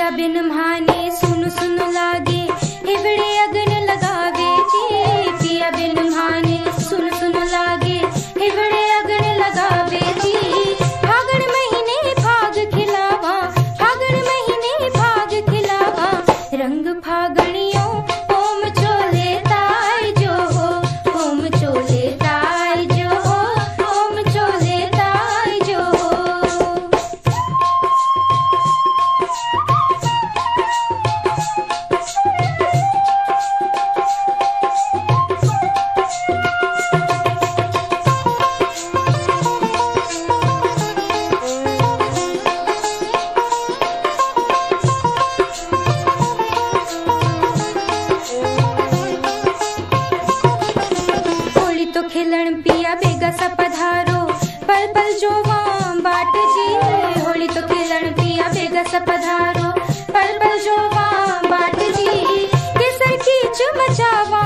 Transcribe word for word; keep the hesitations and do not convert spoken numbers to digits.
पिया बिन माने सुन सुन लागे हिवड़े अगन लगावे जी। पिया बिन माने सुन सुन लागे हिवड़े अगन लगावे जी। फागण महीने फाग खिलावा, फागण महीने फाग खिलावा, रंग फागणियों ओम चोले ताई जो, ओम चोले ताई जो, ओम चोले ताई जो। होली तो खिलन पिया बेगा सा पधारो, पल पल जो वाम बाट जी। होली तो खिलन पिया बेगा सा पधारो, पल पल जो वाम बाट जी। केसर कीच मचावा